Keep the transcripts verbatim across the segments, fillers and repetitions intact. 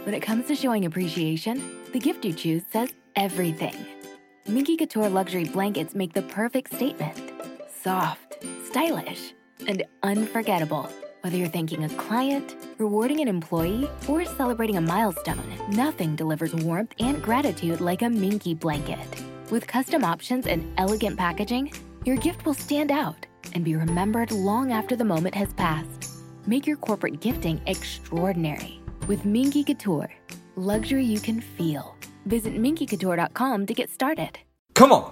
When it comes to showing appreciation, the gift you choose says everything. Minky Couture luxury blankets make the perfect statement. Soft, stylish, and unforgettable. Whether you're thanking a client, rewarding an employee, or celebrating a milestone, nothing delivers warmth and gratitude like a Minky blanket. With custom options and elegant packaging, your gift will stand out and be remembered long after the moment has passed. Make your corporate gifting extraordinary with Minky Couture. Luxury you can feel. Visit minky couture dot com to get started. Come on.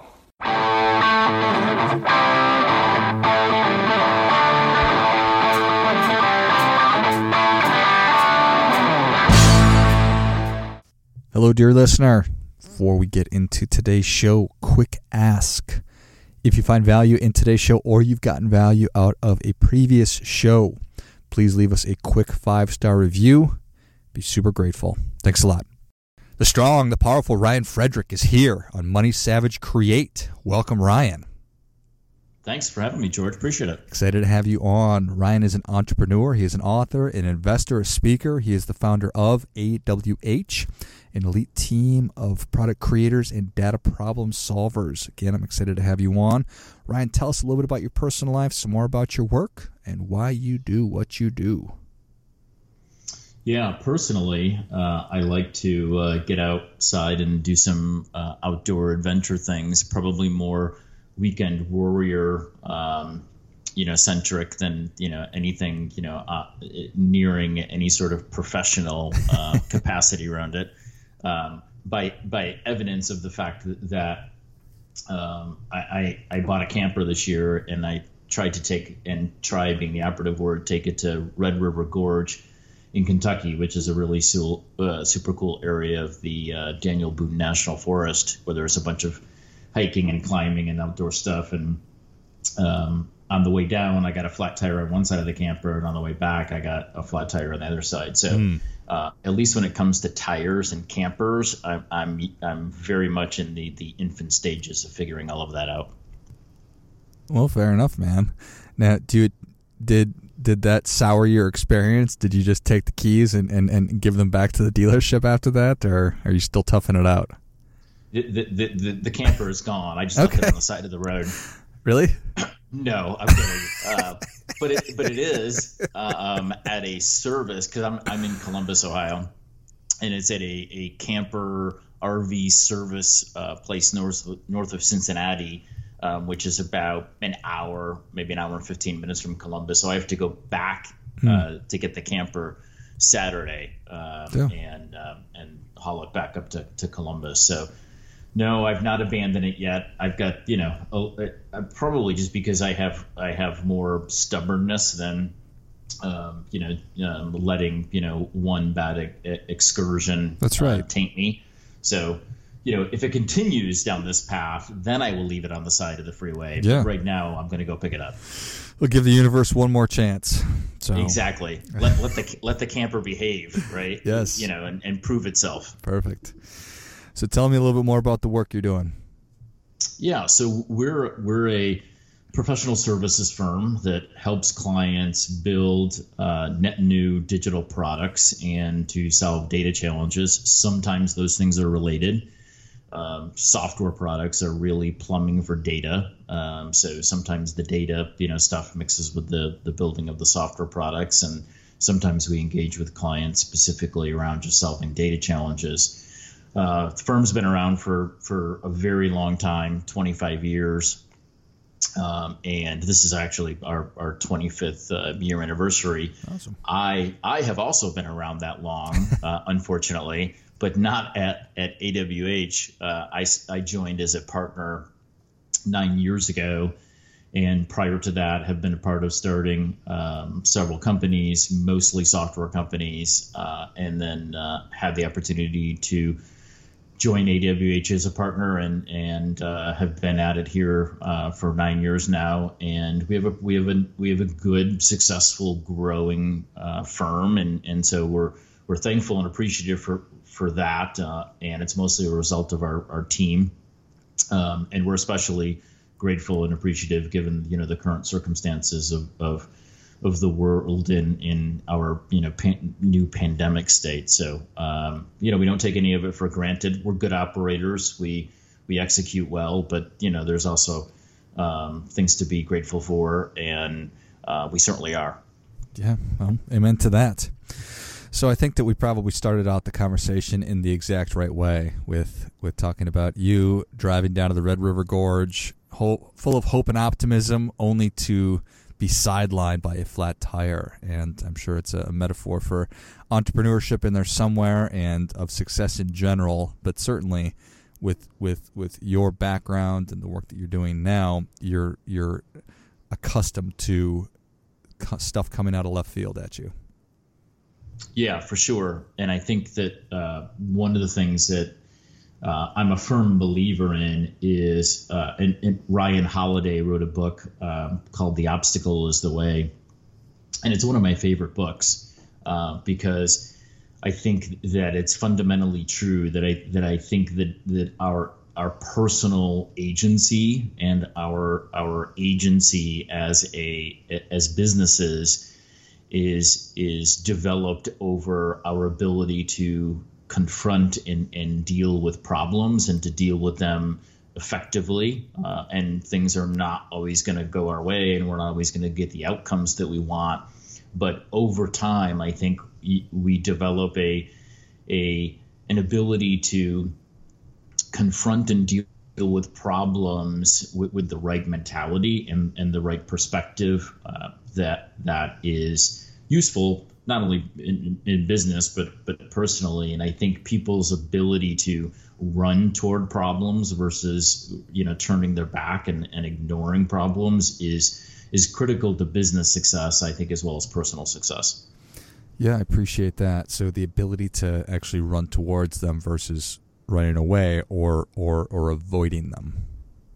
Hello, dear listener. Before we get into today's show, quick ask. If you find value in today's show or you've gotten value out of a previous show, please leave us a quick five-star review. Be super grateful. Thanks a lot. The strong, the powerful Ryan Frederick is here on Money Savage Create. Welcome, Ryan. Thanks for having me, George. Appreciate it. Excited to have you on. Ryan is an entrepreneur. He is an author, an investor, a speaker. He is the founder of A W H, an elite team of product creators and data problem solvers. Again, I'm excited to have you on. Ryan, tell us a little bit about your personal life, some more about your work, and why you do what you do. Yeah, personally, uh, I like to uh, get outside and do some uh, outdoor adventure things, probably more weekend warrior, um, you know, centric than, you know, anything, you know, uh, nearing any sort of professional uh, capacity around it. Um, by by evidence of the fact that, that um, I, I, I bought a camper this year, and I tried to take, and try being the operative word, take it to Red River Gorge in Kentucky, which is a really su- uh, super cool area of the uh, Daniel Boone National Forest, where there's a bunch of hiking and climbing and outdoor stuff. And um, on the way down, I got a flat tire on one side of the camper, and on the way back, I got a flat tire on the other side. So mm. uh, at least when it comes to tires and campers, I'm I'm, I'm very much in the, the infant stages of figuring all of that out. Well, fair enough, man. Now, do you, did did that sour your experience? Did you just take the keys and, and, and give them back to the dealership after that, or are you still toughing it out? The the the, the camper is gone. I just left okay. it on the side of the road. Really? No, I'm kidding. uh, but it but it is uh, um, at a service, because I'm I'm in Columbus, Ohio, and it's at a, a camper R V service uh, place north north of Cincinnati, um, which is about an hour, maybe an hour and fifteen minutes from Columbus. So I have to go back uh, hmm. to get the camper Saturday um, yeah. and um, and haul it back up to, to Columbus. So. No, I've not abandoned it yet. I've got, you know, uh, probably just because I have I have more stubbornness than, um, you know, um, letting, you know, one bad e- excursion That's right. uh, taint me. So, you know, if it continues down this path, then I will leave it on the side of the freeway. Yeah. But right now, I'm going to go pick it up. We'll give the universe one more chance. So exactly. Let let the let the camper behave, right? Yes. You know, and, and prove itself. Perfect. So tell me a little bit more about the work you're doing. Yeah, so we're we're a professional services firm that helps clients build uh, net new digital products and to solve data challenges. Sometimes those things are related. Um, software products are really plumbing for data. Um, so sometimes the data, you know, stuff mixes with the the building of the software products, and sometimes we engage with clients specifically around just solving data challenges. Uh, the firm's been around for, for a very long time, twenty-five years. Um, and this is actually our, our twenty-fifth uh, year anniversary. Awesome. I I have also been around that long, uh, unfortunately, but not at, at A W H. Uh, I, I joined as a partner nine years ago. And prior to that, have been a part of starting um, several companies, mostly software companies, uh, and then uh, had the opportunity to join A W H as a partner, and and uh, have been at it here uh, for nine years now. And we have a we have a we have a good, successful, growing uh, firm, and and so we're we're thankful and appreciative for for that. Uh, and it's mostly a result of our our team, um, and we're especially grateful and appreciative given, you know, the current circumstances of of of the world in in our you know pan, new pandemic state. So um, you know we don't take any of it for granted. We're good operators. We we execute well, but you know there's also um, things to be grateful for, and uh, we certainly are. Yeah, well, amen to that. So I think that we probably started out the conversation in the exact right way with with talking about you driving down to the Red River Gorge, ho- full of hope and optimism, only to be sidelined by a flat tire. And I'm sure it's a metaphor for entrepreneurship in there somewhere and of success in general, but certainly with with with your background and the work that you're doing now, you're you're accustomed to stuff coming out of left field at you. Yeah, for sure. And I think that uh, one of the things that uh, I'm a firm believer in is, uh, and, and Ryan Holiday wrote a book um, called The Obstacle is the Way. And it's one of my favorite books uh, because I think that it's fundamentally true that I that I think that, that our our personal agency and our our agency as a as businesses is is developed over our ability to confront and, and deal with problems and to deal with them effectively. Uh, and things are not always going to go our way, and we're not always going to get the outcomes that we want. But over time, I think we develop a a an ability to confront and deal with problems with, with the right mentality and, and the right perspective uh, that that is useful not only in, in business but but personally. And I think people's ability to run toward problems versus you know turning their back and, and ignoring problems is is critical to business success, I think, as well as personal success. Yeah, I appreciate that. So the ability to actually run towards them versus running away or or or avoiding them.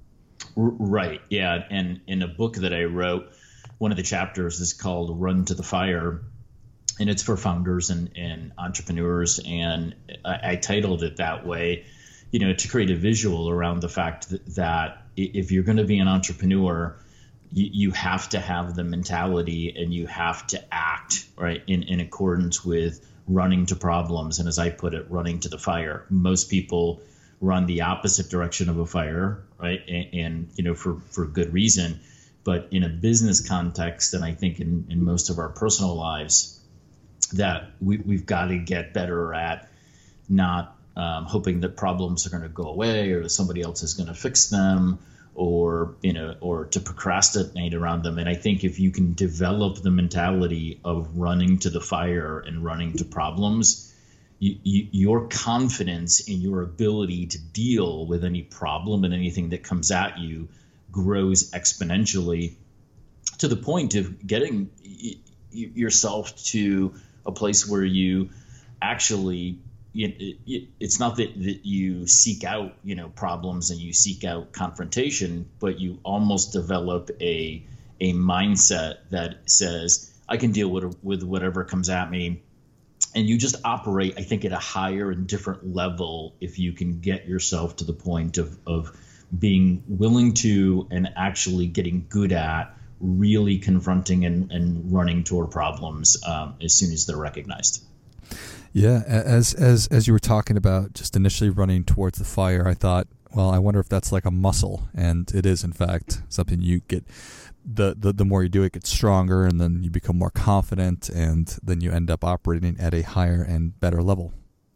Right. Yeah. And in a book that I wrote, one of the chapters is called Run to the Fire, and it's for founders and, and entrepreneurs. And I, I titled it that way, you know, to create a visual around the fact that, that if you're going to be an entrepreneur, you, you have to have the mentality and you have to act right in, in accordance with running to problems. And as I put it, running to the fire. Most people run the opposite direction of a fire, right? And, and you know, for, for good reason. But in a business context, and I think in, in most of our personal lives, that we, we've got to get better at not um, hoping that problems are going to go away or that somebody else is going to fix them, or you know, or to procrastinate around them. And I think if you can develop the mentality of running to the fire and running to problems, you, you, your confidence in your ability to deal with any problem and anything that comes at you grows exponentially to the point of getting y- y- yourself to a place where you actually It, it, it's not that, that you seek out, you know, problems and you seek out confrontation, but you almost develop a a mindset that says, I can deal with with whatever comes at me. And you just operate, I think, at a higher and different level if you can get yourself to the point of, of being willing to and actually getting good at really confronting and, and running toward problems um, as soon as they're recognized. Yeah, as as as you were talking about just initially running towards the fire, I thought, well, I wonder if that's like a muscle, and it is in fact something you get. The, the the more you do it, it gets stronger, and then you become more confident, and then you end up operating at a higher and better level.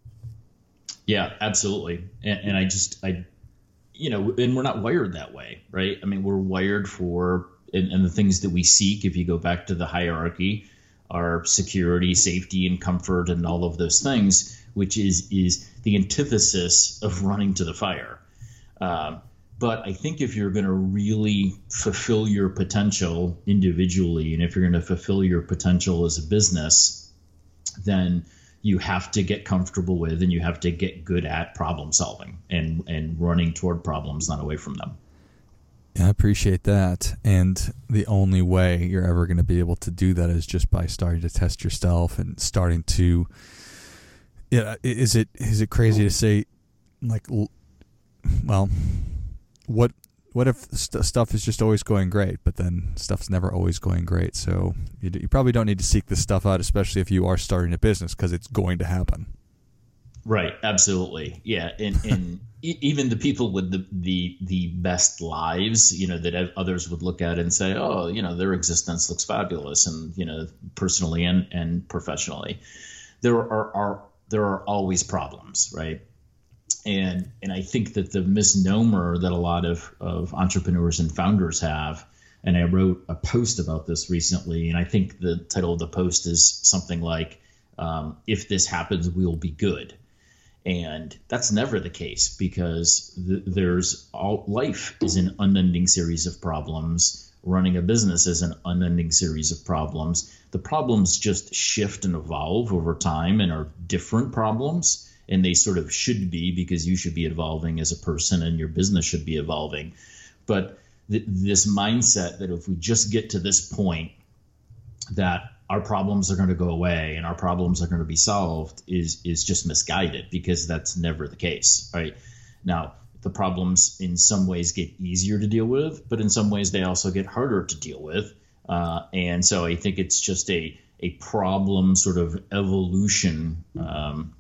Yeah, absolutely. And, and I just I, you know, and we're not wired that way, right? I mean, we're wired for and, and the things that we seek. If you go back to the hierarchy, our security, safety, and comfort, and all of those things, which is is the antithesis of running to the fire. Um, but I think if you're going to really fulfill your potential individually, and if you're going to fulfill your potential as a business, then you have to get comfortable with and you have to get good at problem solving and, and running toward problems, not away from them. Yeah, I appreciate that. And the only way you're ever going to be able to do that is just by starting to test yourself and starting to, yeah, is it is it crazy to say, like, well, what what if st- stuff is just always going great, but then stuff's never always going great? So you, you probably don't need to seek this stuff out, especially if you are starting a business, because it's going to happen. Right. Absolutely. Yeah. And, and even the people with the, the, the best lives, you know, that others would look at and say, oh, you know, their existence looks fabulous. And, you know, personally and, and professionally, there are, are, there are always problems. Right. And, and I think that the misnomer that a lot of, of entrepreneurs and founders have, and I wrote a post about this recently, and I think the title of the post is something like, um, if this happens, we'll be good. And that's never the case, because th- there's all life is an unending series of problems. Running a business is an unending series of problems. The problems just shift and evolve over time and are different problems. And they sort of should be, because you should be evolving as a person and your business should be evolving. But th- this mindset that if we just get to this point, that our problems are going to go away and our problems are going to be solved is is just misguided, because that's never the case. Right now, the problems in some ways get easier to deal with, but in some ways they also get harder to deal with. Uh, and so I think it's just a a problem sort of evolution, um,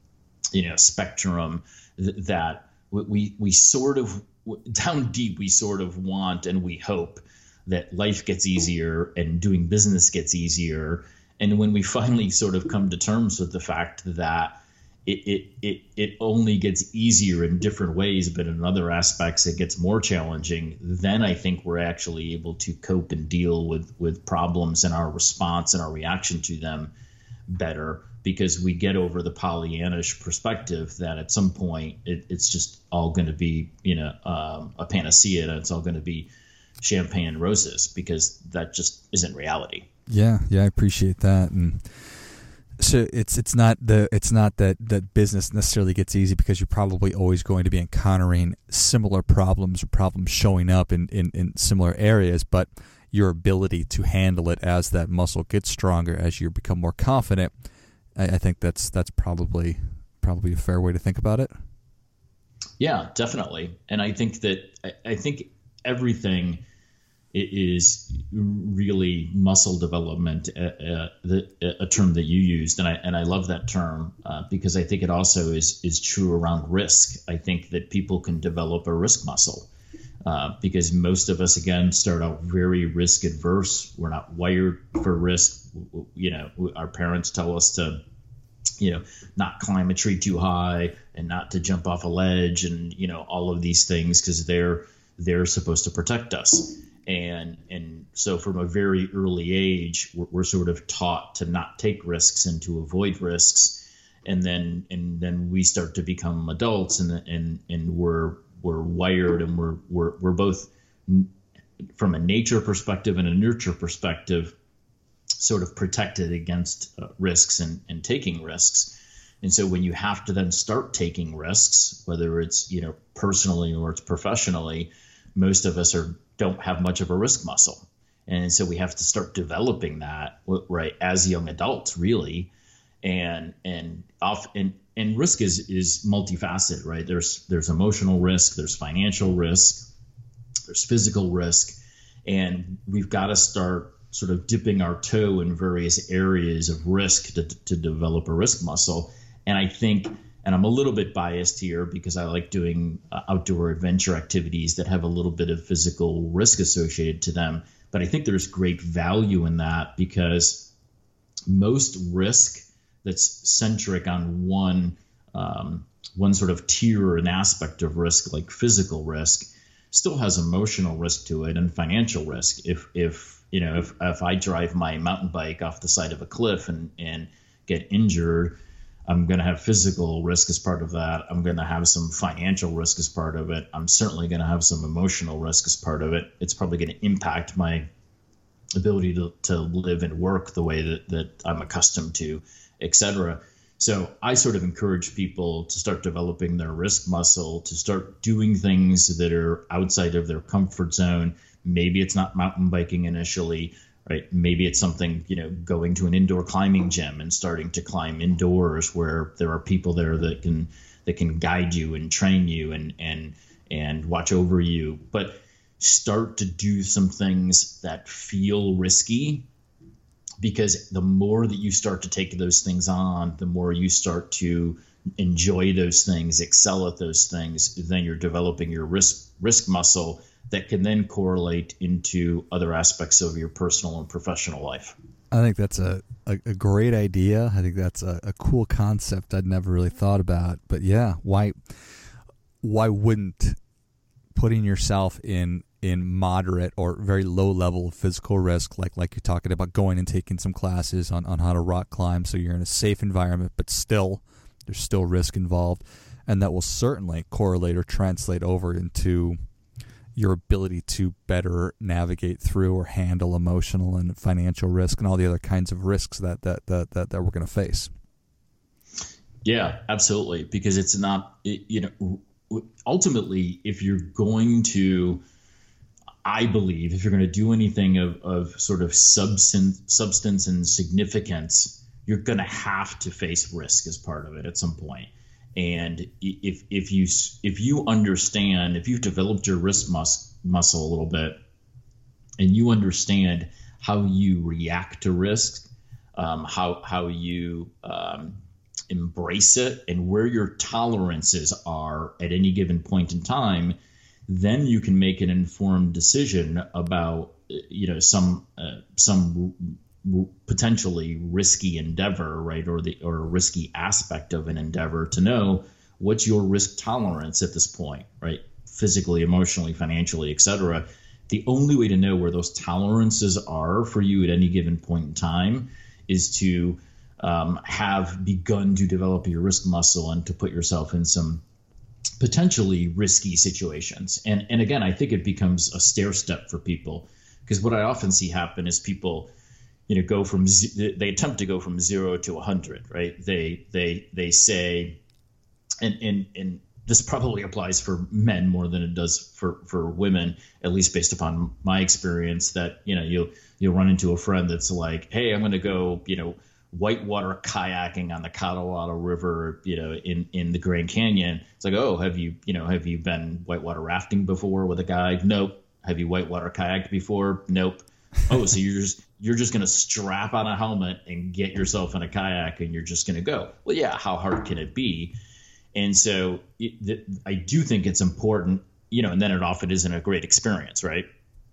you know, spectrum th- that we we sort of down deep we sort of want and we hope that life gets easier and doing business gets easier. And when we finally sort of come to terms with the fact that it it it, it only gets easier in different ways, but in other aspects it gets more challenging, then I think we're actually able to cope and deal with, with problems and our response and our reaction to them better, because we get over the Pollyannish perspective that at some point it, it's just all going to be, you know, um, a panacea, and it's all going to be champagne and roses, because that just isn't reality. Yeah, yeah, I appreciate that. And so it's it's not the it's not that that business necessarily gets easy, because you're probably always going to be encountering similar problems or problems showing up in, in, in similar areas, but your ability to handle it as that muscle gets stronger, as you become more confident, I, I think that's that's probably probably a fair way to think about it. Yeah, definitely. And I think that I, I think everything is really muscle development, uh, uh, the, a term that you used, and I and I love that term uh, because I think it also is is true around risk. I think that people can develop a risk muscle uh, because most of us, again, start out very risk adverse. We're not wired for risk. You know, our parents tell us to, you know, not climb a tree too high and not to jump off a ledge, and you know, all of these things, because they're they're supposed to protect us. And and so from a very early age, we're, we're sort of taught to not take risks and to avoid risks, and then and then we start to become adults, and and and we're we're wired, and we're we're we're both from a nature perspective and a nurture perspective, sort of protected against uh, risks and and taking risks. And so when you have to then start taking risks, whether it's, you know, personally or it's professionally, most of us are don't have much of a risk muscle. And so we have to start developing that, right, as young adults, really. And and off and, and risk is is multifaceted, right? There's there's emotional risk, there's financial risk, there's physical risk, and we've got to start sort of dipping our toe in various areas of risk to to develop a risk muscle. And I think, and I'm a little bit biased here because I like doing uh, outdoor adventure activities that have a little bit of physical risk associated to them. But I think there's great value in that, because most risk that's centric on one um, one sort of tier or an aspect of risk, like physical risk, still has emotional risk to it and financial risk. If if you know if if I drive my mountain bike off the side of a cliff and and get injured, I'm going to have physical risk as part of that. I'm going to have some financial risk as part of it. I'm certainly going to have some emotional risk as part of it. It's probably going to impact my ability to, to live and work the way that, that I'm accustomed to, et cetera. So I sort of encourage people to start developing their risk muscle, to start doing things that are outside of their comfort zone. Maybe it's not mountain biking initially, right? Maybe it's something, you know, going to an indoor climbing gym and starting to climb indoors where there are people there that can that can guide you and train you and and and watch over you. But start to do some things that feel risky, because the more that you start to take those things on, the more you start to enjoy those things, excel at those things, then you're developing your risk risk muscle that can then correlate into other aspects of your personal and professional life. I think that's a, a, a great idea. I think that's a, a cool concept I'd never really thought about. But yeah, why why wouldn't putting yourself in in moderate or very low level of physical risk, like like you're talking about going and taking some classes on, on how to rock climb, so you're in a safe environment, but still there's still risk involved, and that will certainly correlate or translate over into your ability to better navigate through or handle emotional and financial risk and all the other kinds of risks that that that that, that we're going to face. Yeah, absolutely. Because it's not, you know, ultimately, if you're going to, I believe, if you're going to do anything of, of sort of substance, substance and significance, you're going to have to face risk as part of it at some point. And if if you if you understand, if you've developed your risk mus- muscle a little bit, and you understand how you react to risk, um, how how you um, embrace it, and where your tolerances are at any given point in time, then you can make an informed decision about, you know, some uh, some r- potentially risky endeavor, right, or the or a risky aspect of an endeavor, to know what's your risk tolerance at this point, right, physically, emotionally, financially, et cetera. The only way to know where those tolerances are for you at any given point in time is to um, have begun to develop your risk muscle and to put yourself in some potentially risky situations. And and again, I think it becomes a stair step for people, because what I often see happen is people, you know, go from z- they attempt to go from zero to a hundred, right? They they they say, and and and this probably applies for men more than it does for for women, at least based upon my experience, that, you know, you'll you'll run into a friend that's like, hey, I'm going to go, you know, whitewater kayaking on the Colorado River, you know, in, in the Grand Canyon. It's like, oh, have you, you know, have you been whitewater rafting before with a guide? Nope. Have you whitewater kayaked before? Nope. Oh, so you're just, you're just going to strap on a helmet and get yourself in a kayak and you're just going to go. Well, yeah. How hard can it be? And so it, the, I do think it's important, you know, and then it often isn't a great experience, right?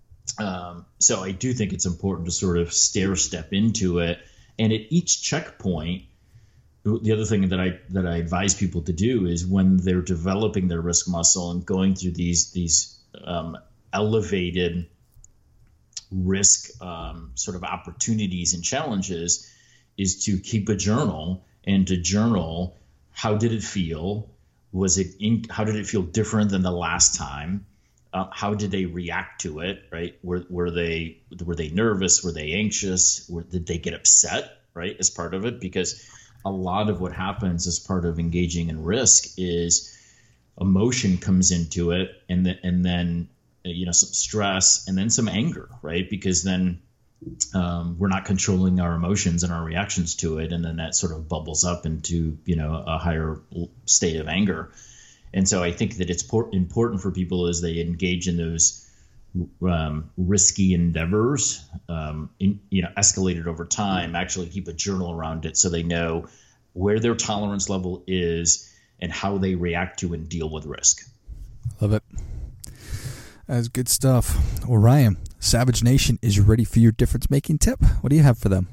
Um, so I do think it's important to sort of stair step into it. And at each checkpoint, the other thing that I that I advise people to do is, when they're developing their risk muscle and going through these these um, elevated risk um, sort of opportunities and challenges, is to keep a journal and to journal, how did it feel? Was it in, how did it feel different than the last time? Uh, how did they react to it, right? Were were they were they nervous? Were they anxious? Were, did they get upset, right, as part of it? Because a lot of what happens as part of engaging in risk is emotion comes into it, and then and then you know, some stress, and then some anger, right? Because then um, we're not controlling our emotions and our reactions to it, and then that sort of bubbles up into, you know, a higher state of anger. And so I think that it's por- important for people, as they engage in those um, risky endeavors, um, in, you know, escalated over time, actually keep a journal around it so they know where their tolerance level is and how they react to and deal with risk. Love it. That's good stuff. Well, Ryan, Savage Nation is ready for your difference-making tip. What do you have for them?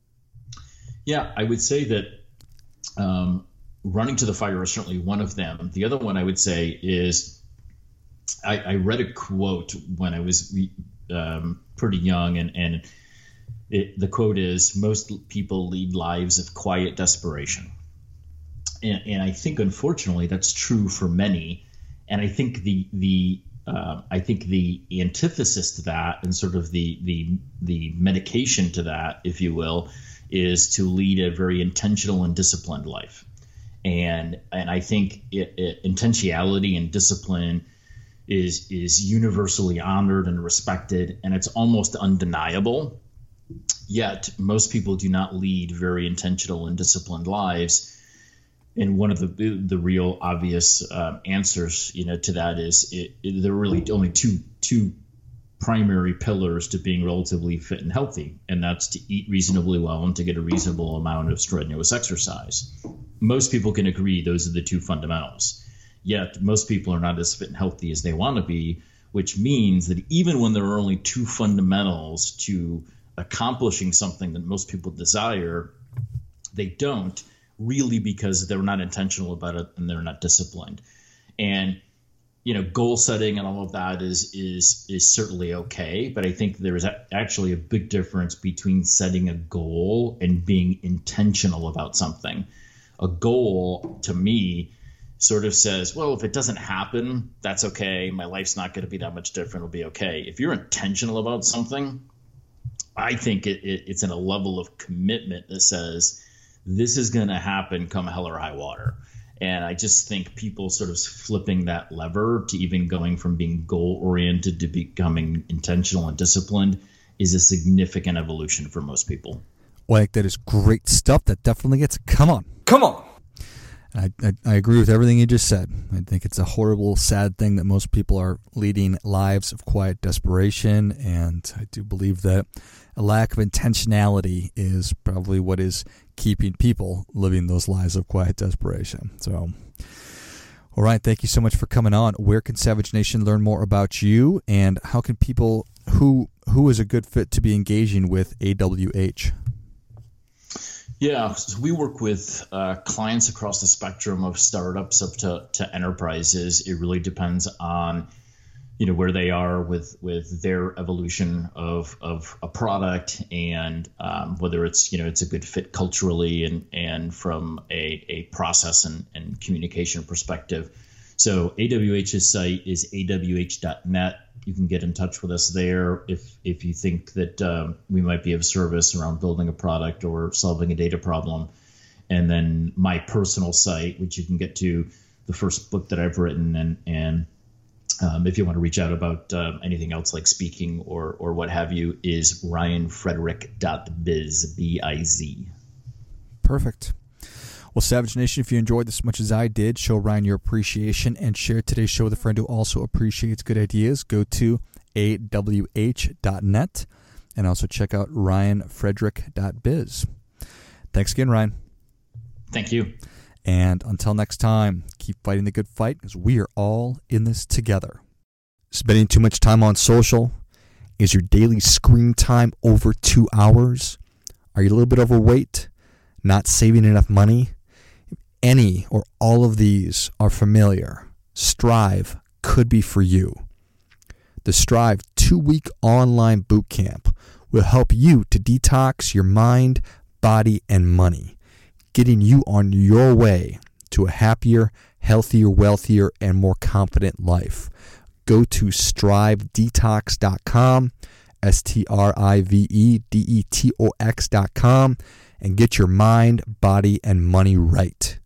Yeah, I would say that um, running to the fire is certainly one of them. The other one I would say is, I, I read a quote when I was um, pretty young, and, and it, the quote is, most people lead lives of quiet desperation. And, and I think, unfortunately, that's true for many. And I think the the uh, I think the antithesis to that, and sort of the the the medication to that, if you will, is to lead a very intentional and disciplined life. And and I think it, it, intentionality and discipline is is universally honored and respected, and it's almost undeniable. Yet most people do not lead very intentional and disciplined lives. And one of the the real obvious um, answers, you know, to that is it, it, there are really only two two primary pillars to being relatively fit and healthy, and that's to eat reasonably well and to get a reasonable amount of strenuous exercise. Most people can agree those are the two fundamentals. Yet most people are not as fit and healthy as they want to be, which means that even when there are only two fundamentals to accomplishing something that most people desire, they don't, really because they're not intentional about it and they're not disciplined. And you know, goal setting and all of that is is is certainly okay, but I think there is actually a big difference between setting a goal and being intentional about something. A goal, to me, sort of says, well, if it doesn't happen, that's okay. My life's not going to be that much different. It'll be okay. If you're intentional about something, I think it, it, it's in a level of commitment that says, this is going to happen come hell or high water. And I just think people sort of flipping that lever to even going from being goal-oriented to becoming intentional and disciplined is a significant evolution for most people. Well, I think that is great stuff. That definitely gets, come on, come on. I, I, I agree with everything you just said. I think it's a horrible, sad thing that most people are leading lives of quiet desperation, and I do believe that a lack of intentionality is probably what is keeping people living those lives of quiet desperation. So, all right, thank you so much for coming on. Where can Savage Nation learn more about you, and how can people, who who is a good fit to be engaging with A W H? Yeah, so we work with uh, clients across the spectrum of startups up to, to enterprises. It really depends on, you know, where they are with with their evolution of of a product, and um, whether it's, you know, it's a good fit culturally and and from a, a process and, and communication perspective. So A W H's site is A W H dot net. You can get in touch with us there if if you think that um, we might be of service around building a product or solving a data problem. And then my personal site, which you can get to the first book that I've written, and and um, if you want to reach out about uh, anything else like speaking or or what have you, is ryan frederick dot biz, B I Z. Perfect. Well, Savage Nation, if you enjoyed this as much as I did, show Ryan your appreciation and share today's show with a friend who also appreciates good ideas. Go to A W H dot net and also check out ryan frederick dot biz. Thanks again, Ryan. Thank you. And until next time, keep fighting the good fight, because we are all in this together. Spending too much time on social? Is your daily screen time over two hours? Are you a little bit overweight? Not saving enough money? Any or all of these are familiar, Strive could be for you. The Strive two-week online bootcamp will help you to detox your mind, body, and money, getting you on your way to a happier, healthier, wealthier, and more confident life. Go to strive detox dot com, S T R I V E D E T O X dot com, and get your mind, body, and money right.